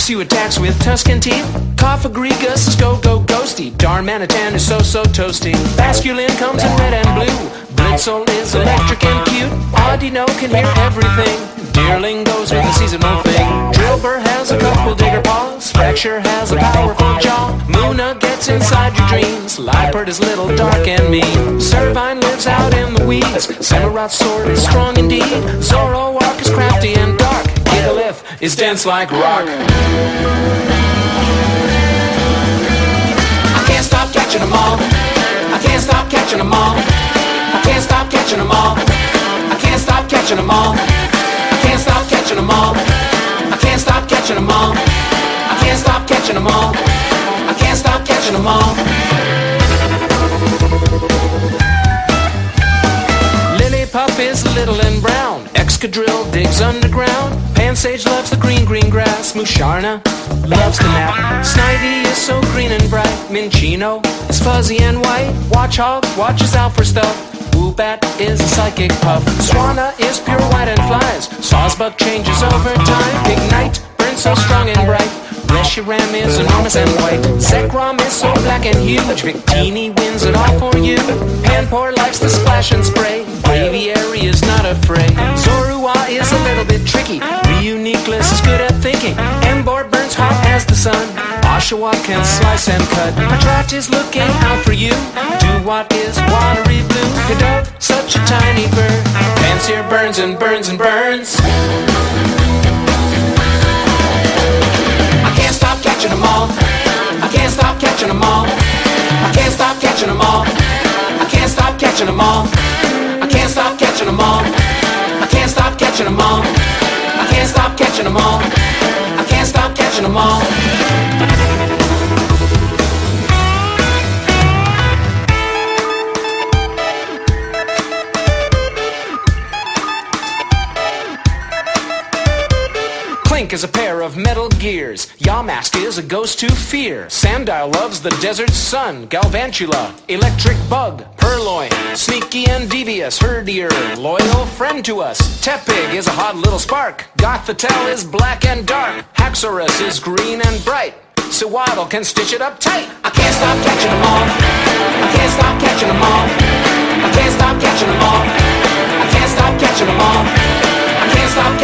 Matsu attacks with Tuscan teeth. Cophagrigus is go-go-ghosty. Darmanitan is so-so toasty. Basculin comes in red and blue. Blitzol is electric and cute. Audino can hear everything. Deerling goes with a seasonal thing. Drillbur has a couple digger paws. Fracture has a powerful jaw. Muna gets inside your dreams. Liepard is little, dark, and mean. Servine lives out in the weeds. Samurot's sword is strong indeed. Zoroark is crafty and dark. Gigalith is dense like rock. I can't stop catching them all. I can't stop catching them all. I can't stop catching them all. I can't stop catching them all. I can't stop catching them all. I can't stop catching them all. I can't stop catching them all. I can't stop catching them all. Lillipup is little and brown. Excadrill digs underground. Pansage loves the green grass. Musharna loves the nap. Snivy is so green and bright. Minchino is fuzzy and white. Watchhog watches out for stuff. Woobat is a psychic puff. Swanna is pure white and flies. Sawsbuck changes over time. Ignite burns so strong and bright. Reshiram is enormous and white. Zekrom is so black and huge. Victini wins it all for you. Panpour likes to splash and spray. Braviary is not afraid. Zorua is a little bit tricky. Reuniclus is good at thinking. Embor burns hot as the sun. Oshawa can slice and cut. Attract is looking out for you. Duwat is watery blue. Cadup, such a tiny bird. Pansear burns and burns and burns. I can't stop catching them all. I can't stop catching them all. I can't stop catching them all. I can't stop catching them all. I can't stop catching them all. I can't stop catching them all. I can't stop catching them all. I can't stop catching them all. Clink is a pair of metal gears. Yamask is a ghost to fear. Sandile loves the desert sun. Galvantula, electric bug. Purloin, sneaky and devious. Herdier, loyal friend to us. Tepig is a hot little spark. Gothitelle is black and dark. Haxorus is green and bright. Sewaddle can stitch it up tight. I can't stop catching them all. I can't stop catching them all. I can't stop catching them all. I can't stop catching them all. I can't stop